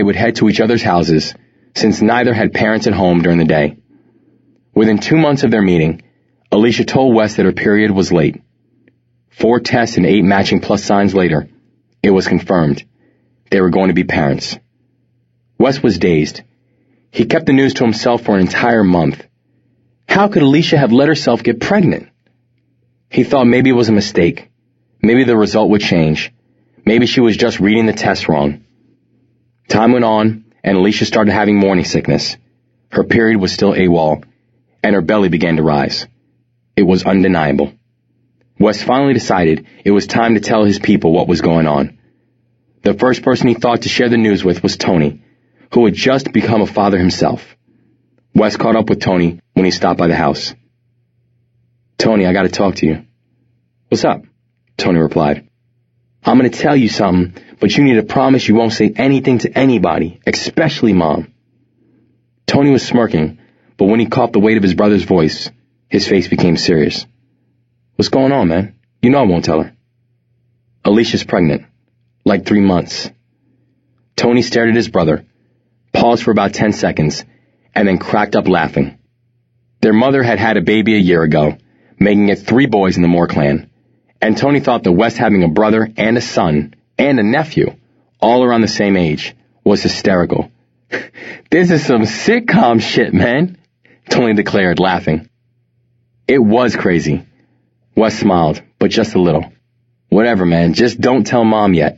They would head to each other's houses, since neither had parents at home during the day. Within 2 months of their meeting, Alicia told Wes that her period was late. 4 tests and 8 matching plus signs later, it was confirmed. They were going to be parents. Wes was dazed. He kept the news to himself for an entire month. How could Alicia have let herself get pregnant? He thought maybe it was a mistake. Maybe the result would change. Maybe she was just reading the test wrong. Time went on, and Alicia started having morning sickness. Her period was still AWOL, and her belly began to rise. It was undeniable. Wes finally decided it was time to tell his people what was going on. The first person he thought to share the news with was Tony, who had just become a father himself. Wes caught up with Tony when he stopped by the house. "Tony, I gotta talk to you." "What's up?" Tony replied. "I'm gonna tell you something, but you need to promise you won't say anything to anybody, especially Mom." Tony was smirking, but when he caught the weight of his brother's voice, his face became serious. "What's going on, man? You know I won't tell her." "Alicia's pregnant. Like 3 months." Tony stared at his brother, paused for about 10 seconds, and then cracked up laughing. Their mother had had a baby a year ago, making it 3 boys in the Moore clan, and Tony thought that Wes having a brother and a son and a nephew, all around the same age, was hysterical. "This is some sitcom shit, man," Tony declared, laughing. It was crazy. Wes smiled, but just a little. "Whatever, man, just don't tell Mom yet."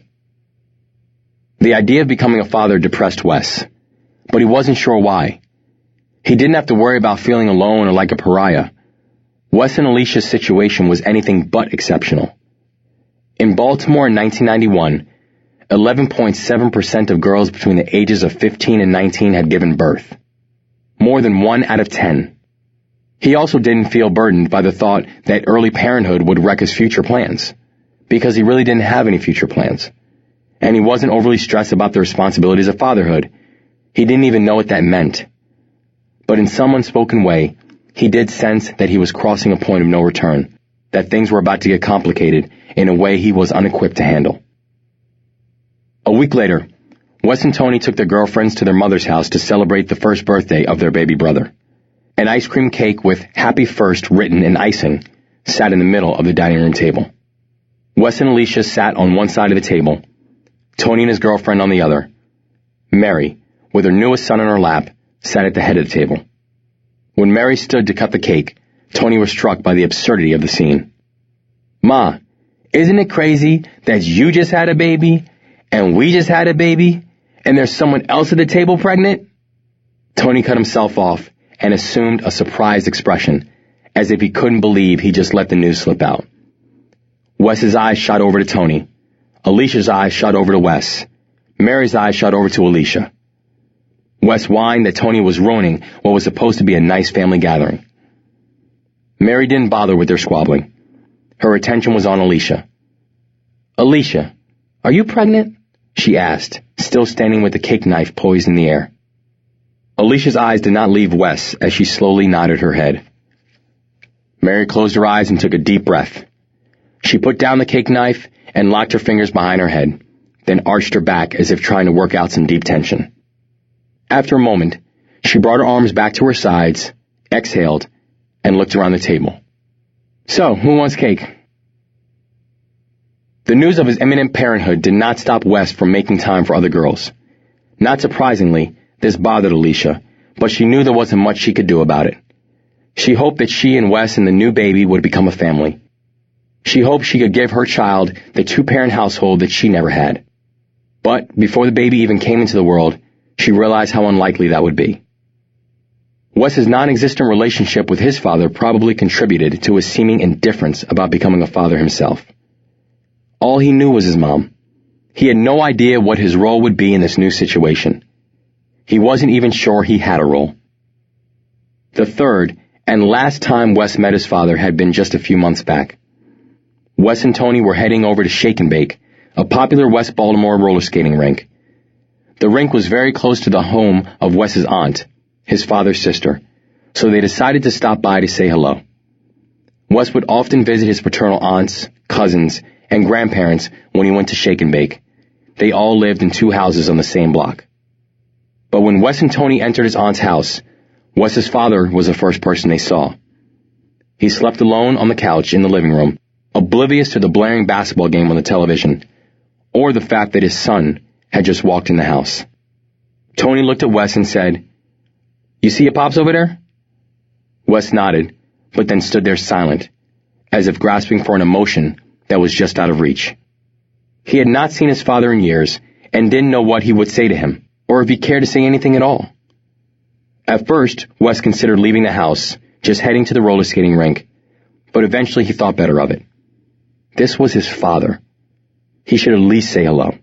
The idea of becoming a father depressed Wes, but he wasn't sure why. He didn't have to worry about feeling alone or like a pariah. Wes and Alicia's situation was anything but exceptional. In Baltimore in 1991, 11.7% of girls between the ages of 15 and 19 had given birth. More than 1 out of 10. He also didn't feel burdened by the thought that early parenthood would wreck his future plans, because he really didn't have any future plans. And he wasn't overly stressed about the responsibilities of fatherhood. He didn't even know what that meant. But in some unspoken way, he did sense that he was crossing a point of no return, that things were about to get complicated in a way he was unequipped to handle. A week later, Wes and Tony took their girlfriends to their mother's house to celebrate the first birthday of their baby brother. An ice cream cake with "Happy First" written in icing sat in the middle of the dining room table. Wes and Alicia sat on one side of the table, Tony and his girlfriend on the other. Mary, with her newest son on her lap, sat at the head of the table. When Mary stood to cut the cake, Tony was struck by the absurdity of the scene. "Ma, isn't it crazy that you just had a baby, and we just had a baby, and there's someone else at the table pregnant?" Tony cut himself off and assumed a surprised expression, as if he couldn't believe he just let the news slip out. Wes's eyes shot over to Tony. Alicia's eyes shot over to Wes. Mary's eyes shot over to Alicia. Wes whined that Tony was ruining what was supposed to be a nice family gathering. Mary didn't bother with their squabbling. Her attention was on Alicia. "Alicia, are you pregnant?" she asked, still standing with the cake knife poised in the air. Alicia's eyes did not leave Wes as she slowly nodded her head. Mary closed her eyes and took a deep breath. She put down the cake knife and locked her fingers behind her head, then arched her back as if trying to work out some deep tension. After a moment, she brought her arms back to her sides, exhaled, and looked around the table. "So, who wants cake?" The news of his imminent parenthood did not stop Wes from making time for other girls. Not surprisingly, this bothered Alicia, but she knew there wasn't much she could do about it. She hoped that she and Wes and the new baby would become a family. She hoped she could give her child the 2-parent household that she never had. But before the baby even came into the world, she realized how unlikely that would be. Wes's non-existent relationship with his father probably contributed to his seeming indifference about becoming a father himself. All he knew was his mom. He had no idea what his role would be in this new situation. He wasn't even sure he had a role. The third and last time Wes met his father had been just a few months back. Wes and Tony were heading over to Shake and Bake, a popular West Baltimore roller skating rink. The rink was very close to the home of Wes's aunt, his father's sister, so they decided to stop by to say hello. Wes would often visit his paternal aunts, cousins, and grandparents when he went to Shake and Bake. They all lived in 2 houses on the same block. But when Wes and Tony entered his aunt's house, Wes's father was the first person they saw. He slept alone on the couch in the living room, oblivious to the blaring basketball game on the television, or the fact that his son had just walked in the house. Tony looked at Wes and said, "You see your pops over there?" Wes nodded, but then stood there silent, as if grasping for an emotion that was just out of reach. He had not seen his father in years and didn't know what he would say to him, or if he cared to say anything at all. At first, Wes considered leaving the house, just heading to the roller skating rink, but eventually he thought better of it. This was his father. He should at least say hello.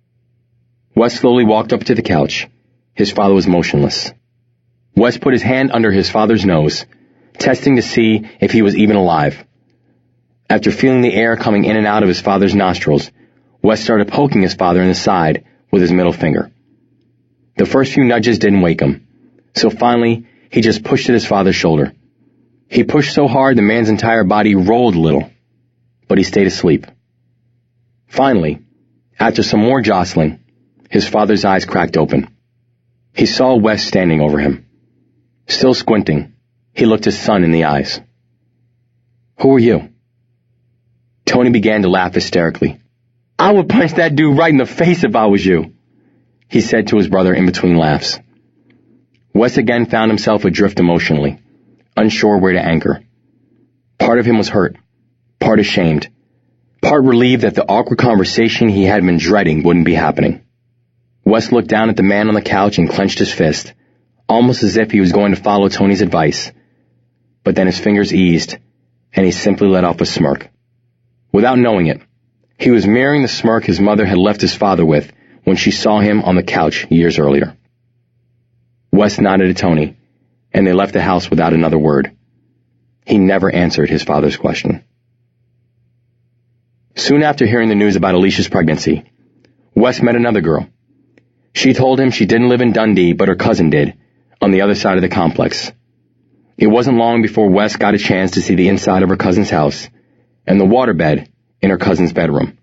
Wes slowly walked up to the couch. His father was motionless. Wes put his hand under his father's nose, testing to see if he was even alive. After feeling the air coming in and out of his father's nostrils, Wes started poking his father in the side with his middle finger. The first few nudges didn't wake him, so finally he just pushed at his father's shoulder. He pushed so hard the man's entire body rolled a little, but he stayed asleep. Finally, after some more jostling, his father's eyes cracked open. He saw Wes standing over him. Still squinting, he looked his son in the eyes. "Who are you?" Tony began to laugh hysterically. "I would punch that dude right in the face if I was you," he said to his brother in between laughs. Wes again found himself adrift emotionally, unsure where to anchor. Part of him was hurt, part ashamed, part relieved that the awkward conversation he had been dreading wouldn't be happening. Wes looked down at the man on the couch and clenched his fist, almost as if he was going to follow Tony's advice. But then his fingers eased, and he simply let off a smirk. Without knowing it, he was mirroring the smirk his mother had left his father with when she saw him on the couch years earlier. Wes nodded to Tony, and they left the house without another word. He never answered his father's question. Soon after hearing the news about Alicia's pregnancy, Wes met another girl. She told him she didn't live in Dundee, but her cousin did, on the other side of the complex. It wasn't long before Wes got a chance to see the inside of her cousin's house and the waterbed in her cousin's bedroom.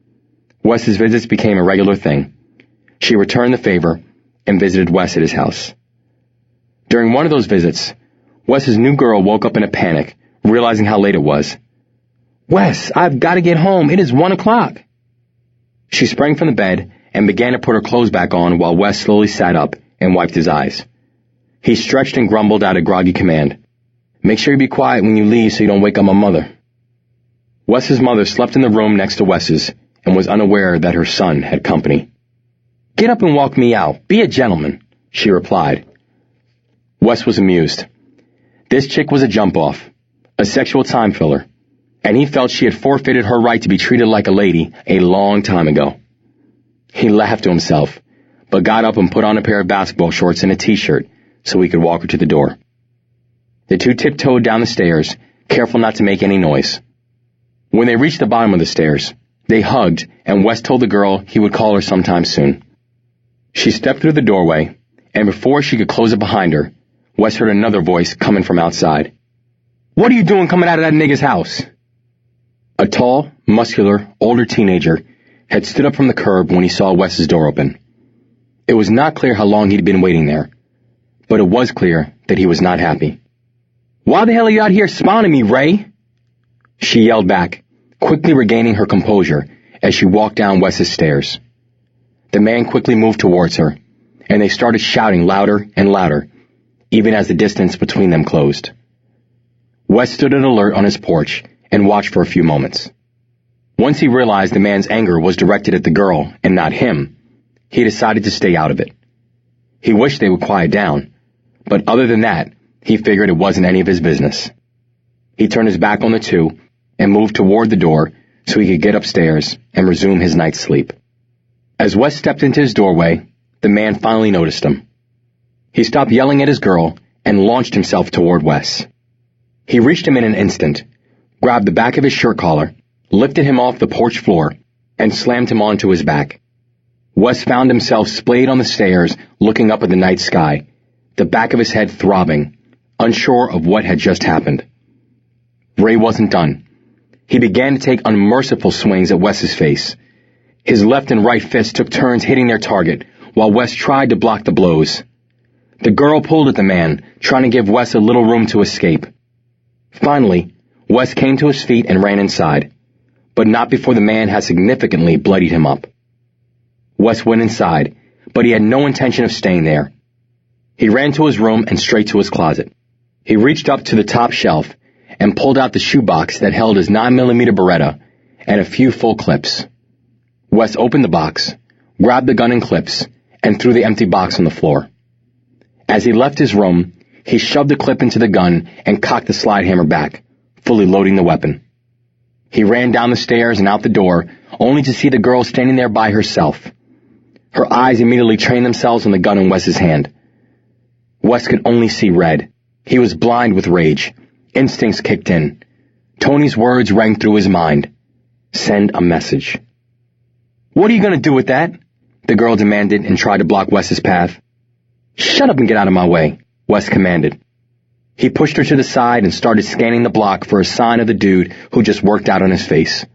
Wes's visits became a regular thing. She returned the favor and visited Wes at his house. During one of those visits, Wes's new girl woke up in a panic, realizing how late it was. "Wes, I've got to get home. It is 1 o'clock. She sprang from the bed and began to put her clothes back on while Wes slowly sat up and wiped his eyes. He stretched and grumbled out a groggy command. "Make sure you be quiet when you leave so you don't wake up my mother." Wes's mother slept in the room next to Wes's and was unaware that her son had company. "Get up and walk me out. Be a gentleman," she replied. Wes was amused. This chick was a jump-off, a sexual time filler, and he felt she had forfeited her right to be treated like a lady a long time ago. He laughed to himself, but got up and put on a pair of basketball shorts and a t-shirt so he could walk her to the door. The two tiptoed down the stairs, careful not to make any noise. When they reached the bottom of the stairs, they hugged, and Wes told the girl he would call her sometime soon. She stepped through the doorway, and before she could close it behind her, Wes heard another voice coming from outside. "What are you doing coming out of that nigga's house?" A tall, muscular, older teenager had stood up from the curb when he saw Wes's door open. It was not clear how long he'd been waiting there, but it was clear that he was not happy. "Why the hell are you out here spawning me, Ray?" She yelled back, quickly regaining her composure as she walked down Wes's stairs. The man quickly moved towards her, and they started shouting louder and louder, even as the distance between them closed. Wes stood at alert on his porch and watched for a few moments. Once he realized the man's anger was directed at the girl and not him, he decided to stay out of it. He wished they would quiet down, but other than that, he figured it wasn't any of his business. He turned his back on the two and moved toward the door so he could get upstairs and resume his night's sleep. As Wes stepped into his doorway, the man finally noticed him. He stopped yelling at his girl and launched himself toward Wes. He reached him in an instant, grabbed the back of his shirt collar, lifted him off the porch floor, and slammed him onto his back. Wes found himself splayed on the stairs, looking up at the night sky, the back of his head throbbing, unsure of what had just happened. Ray wasn't done. He began to take unmerciful swings at Wes's face. His left and right fists took turns hitting their target, while Wes tried to block the blows. The girl pulled at the man, trying to give Wes a little room to escape. Finally, Wes came to his feet and ran inside, but not before the man had significantly bloodied him up. Wes went inside, but he had no intention of staying there. He ran to his room and straight to his closet. He reached up to the top shelf and pulled out the shoebox that held his 9mm Beretta and a few full clips. Wes opened the box, grabbed the gun and clips, and threw the empty box on the floor. As he left his room, he shoved the clip into the gun and cocked the slide hammer back, fully loading the weapon. He ran down the stairs and out the door, only to see the girl standing there by herself. Her eyes immediately trained themselves on the gun in Wes's hand. Wes could only see red. He was blind with rage. Instincts kicked in. Tony's words rang through his mind. Send a message. "What are you going to do with that?" the girl demanded and tried to block Wes's path. "Shut up and get out of my way," Wes commanded. He pushed her to the side and started scanning the block for a sign of the dude who just worked out on his face.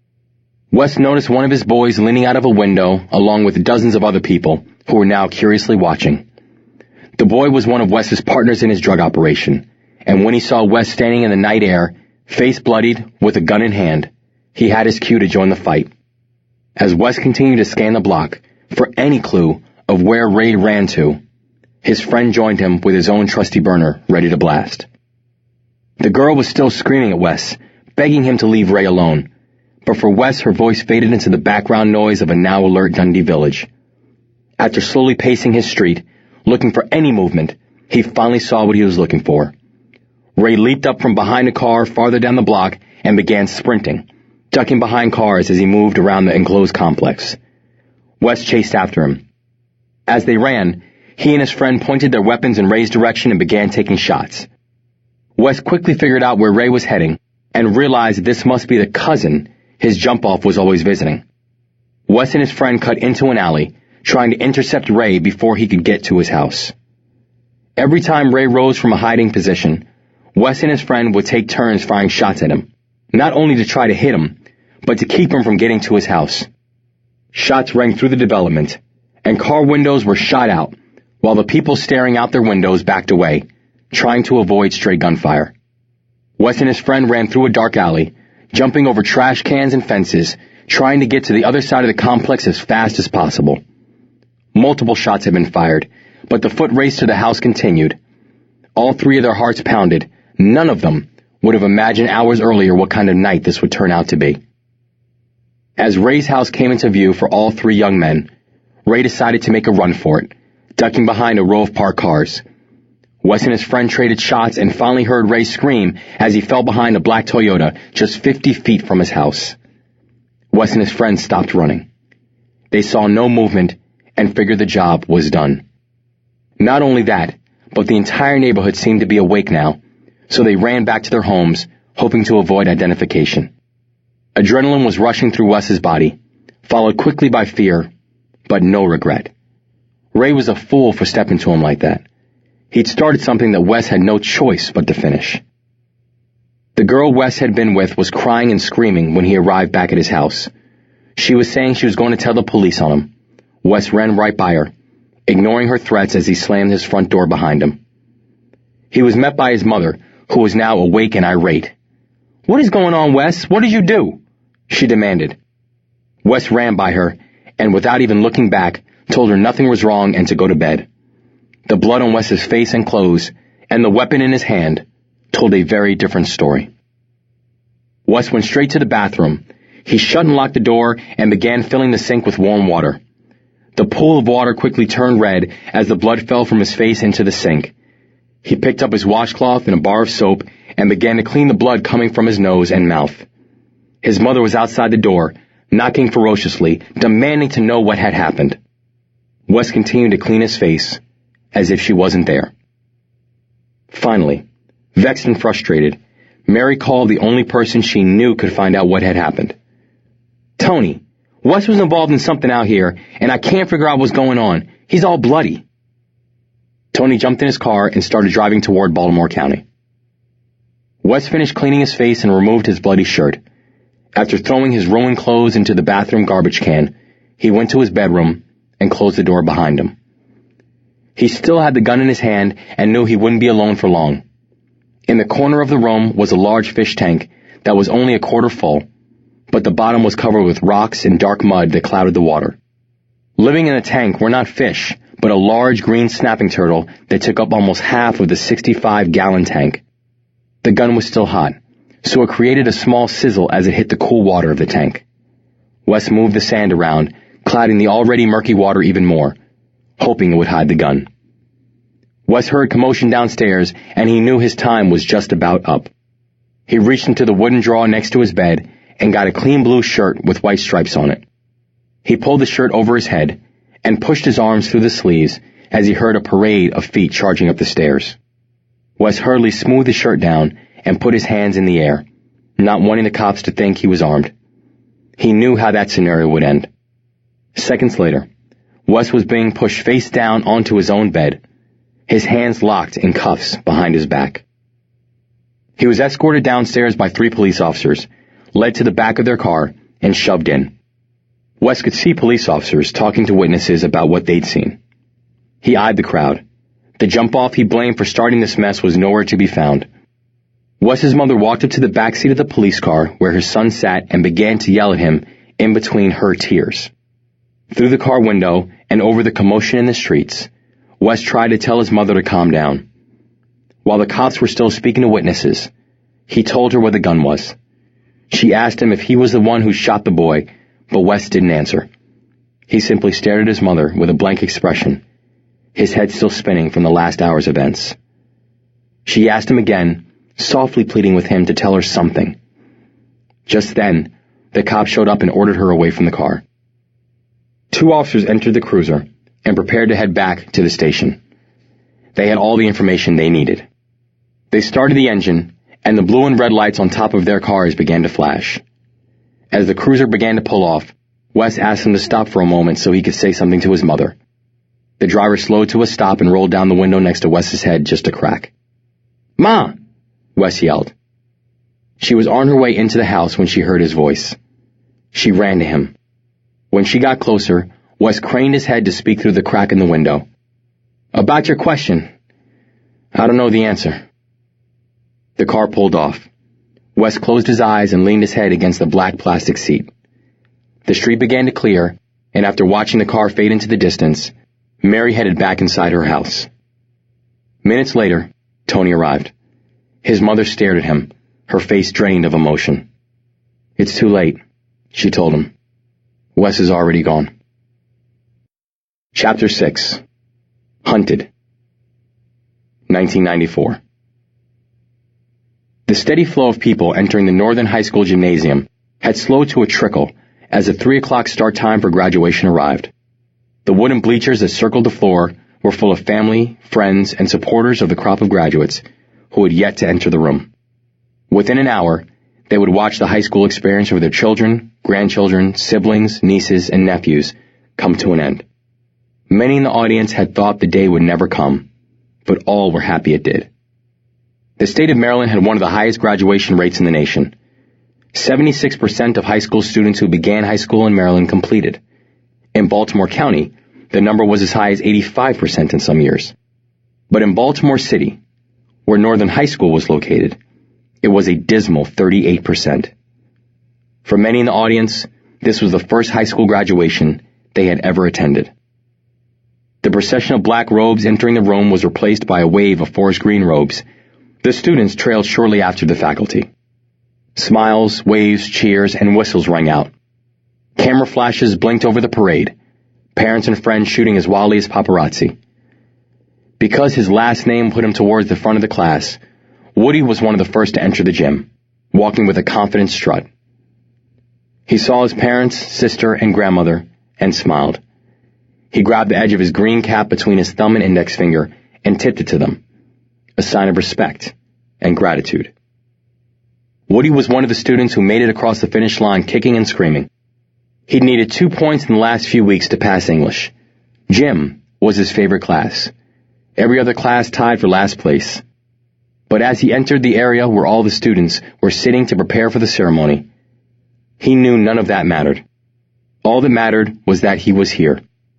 Wes noticed one of his boys leaning out of a window along with dozens of other people who were now curiously watching. The boy was one of Wes's partners in his drug operation, and when he saw Wes standing in the night air, face bloodied, with a gun in hand, he had his cue to join the fight. As Wes continued to scan the block for any clue of where Ray ran to, his friend joined him with his own trusty burner, ready to blast. The girl was still screaming at Wes, begging him to leave Ray alone, but for Wes her voice faded into the background noise of a now alert Dundee village. After slowly pacing his street, looking for any movement, he finally saw what he was looking for. Ray leaped up from behind a car farther down the block and began sprinting, ducking behind cars as he moved around the enclosed complex. Wes chased after him. As they ran, he and his friend pointed their weapons in Ray's direction and began taking shots. Wes quickly figured out where Ray was heading and realized this must be the cousin his jump-off was always visiting. Wes and his friend cut into an alley, trying to intercept Ray before he could get to his house. Every time Ray rose from a hiding position, Wes and his friend would take turns firing shots at him, not only to try to hit him, but to keep him from getting to his house. Shots rang through the development, and car windows were shot out, while the people staring out their windows backed away, trying to avoid stray gunfire. Wes and his friend ran through a dark alley, jumping over trash cans and fences, trying to get to the other side of the complex as fast as possible. Multiple shots had been fired, but the foot race to the house continued. All three of their hearts pounded. None of them would have imagined hours earlier what kind of night this would turn out to be. As Ray's house came into view for all three young men, Ray decided to make a run for it, ducking behind a row of parked cars. Wes and his friend traded shots and finally heard Ray scream as he fell behind a black Toyota just 50 feet from his house. Wes and his friend stopped running. They saw no movement and figured the job was done. Not only that, but the entire neighborhood seemed to be awake now, so they ran back to their homes, hoping to avoid identification. Adrenaline was rushing through Wes's body, followed quickly by fear, but no regret. Ray was a fool for stepping to him like that. He'd started something that Wes had no choice but to finish. The girl Wes had been with was crying and screaming when he arrived back at his house. She was saying she was going to tell the police on him. Wes ran right by her, ignoring her threats as he slammed his front door behind him. He was met by his mother, who was now awake and irate. "What is going on, Wes? What did you do?" she demanded. Wes ran by her, and without even looking back, told her nothing was wrong and to go to bed. The blood on Wes's face and clothes, and the weapon in his hand, told a very different story. Wes went straight to the bathroom. He shut and locked the door and began filling the sink with warm water. The pool of water quickly turned red as the blood fell from his face into the sink. He picked up his washcloth and a bar of soap and began to clean the blood coming from his nose and mouth. His mother was outside the door, knocking ferociously, demanding to know what had happened. Wes continued to clean his face, as if she wasn't there. Finally, vexed and frustrated, Mary called the only person she knew could find out what had happened. "Tony, Wes was involved in something out here, and I can't figure out what's going on. He's all bloody." Tony jumped in his car and started driving toward Baltimore County. Wes finished cleaning his face and removed his bloody shirt. After throwing his ruined clothes into the bathroom garbage can, he went to his bedroom, and closed the door behind him. He still had the gun in his hand and knew he wouldn't be alone for long. In the corner of the room was a large fish tank that was only a quarter full, but the bottom was covered with rocks and dark mud that clouded the water. Living in the tank were not fish, but a large green snapping turtle that took up almost half of the 65-gallon tank. The gun was still hot, so it created a small sizzle as it hit the cool water of the tank. Wes moved the sand around, clouding the already murky water even more, hoping it would hide the gun. Wes heard commotion downstairs, and he knew his time was just about up. He reached into the wooden drawer next to his bed and got a clean blue shirt with white stripes on it. He pulled the shirt over his head and pushed his arms through the sleeves as he heard a parade of feet charging up the stairs. Wes hurriedly smoothed the shirt down and put his hands in the air, not wanting the cops to think he was armed. He knew how that scenario would end. Seconds later, Wes was being pushed face down onto his own bed, his hands locked in cuffs behind his back. He was escorted downstairs by 3 police officers, led to the back of their car, and shoved in. Wes could see police officers talking to witnesses about what they'd seen. He eyed the crowd. The jump-off he blamed for starting this mess was nowhere to be found. Wes's mother walked up to the back seat of the police car where her son sat and began to yell at him in between her tears. Through the car window and over the commotion in the streets, Wes tried to tell his mother to calm down. While the cops were still speaking to witnesses, he told her where the gun was. She asked him if he was the one who shot the boy, but Wes didn't answer. He simply stared at his mother with a blank expression, his head still spinning from the last hour's events. She asked him again, softly pleading with him to tell her something. Just then, the cop showed up and ordered her away from the car. 2 officers entered the cruiser and prepared to head back to the station. They had all the information they needed. They started the engine, and the blue and red lights on top of their cars began to flash. As the cruiser began to pull off, Wes asked him to stop for a moment so he could say something to his mother. The driver slowed to a stop and rolled down the window next to Wes's head just a crack. "Ma!" Wes yelled. She was on her way into the house when she heard his voice. She ran to him. When she got closer, Wes craned his head to speak through the crack in the window. "About your question. I don't know the answer." The car pulled off. Wes closed his eyes and leaned his head against the black plastic seat. The street began to clear, and after watching the car fade into the distance, Mary headed back inside her house. Minutes later, Tony arrived. His mother stared at him, her face drained of emotion. "It's too late," she told him. "Wes is already gone." Chapter 6. Hunted. 1994. The steady flow of people entering the Northern High School gymnasium had slowed to a trickle as the 3 o'clock start time for graduation arrived. The wooden bleachers that circled the floor were full of family, friends, and supporters of the crop of graduates who had yet to enter the room. Within an hour, they would watch the high school experience with their children, grandchildren, siblings, nieces, and nephews come to an end. Many in the audience had thought the day would never come, but all were happy it did. The state of Maryland had one of the highest graduation rates in the nation. 76% of high school students who began high school in Maryland completed. In Baltimore County, the number was as high as 85% in some years. But in Baltimore City, where Northern High School was located, it was a dismal 38%. For many in the audience, this was the first high school graduation they had ever attended. The procession of black robes entering the room was replaced by a wave of forest green robes. The students trailed shortly after the faculty. Smiles, waves, cheers, and whistles rang out. Camera flashes blinked over the parade, parents and friends shooting as wildly as paparazzi. Because his last name put him towards the front of the class, Woody was one of the first to enter the gym, walking with a confident strut. He saw his parents, sister, and grandmother, and smiled. He grabbed the edge of his green cap between his thumb and index finger and tipped it to them, a sign of respect and gratitude. Woody was one of the students who made it across the finish line kicking and screaming. He'd needed 2 points in the last few weeks to pass English. Gym was his favorite class. Every other class tied for last place. But as he entered the area where all the students were sitting to prepare for the ceremony, he knew none of that mattered. All that mattered was that he was here.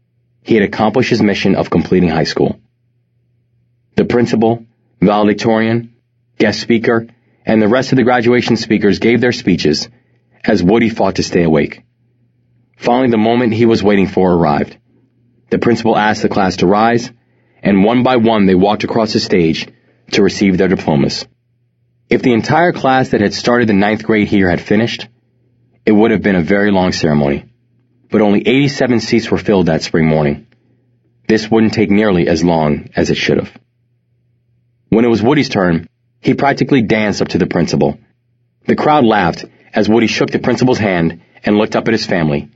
he had accomplished his mission of completing high school. The principal, valedictorian, guest speaker, and the rest of the graduation speakers gave their speeches as Woody fought to stay awake. Finally, the moment he was waiting for arrived. The principal asked the class to rise, and one by one they walked across the stage to receive their diplomas. If the entire class that had started the 9th grade here had finished, it would have been a very long ceremony. But only 87 seats were filled that spring morning. This wouldn't take nearly as long as it should have. When it was Woody's turn, he practically danced up to the principal. The crowd laughed as Woody shook the principal's hand and looked up at his family,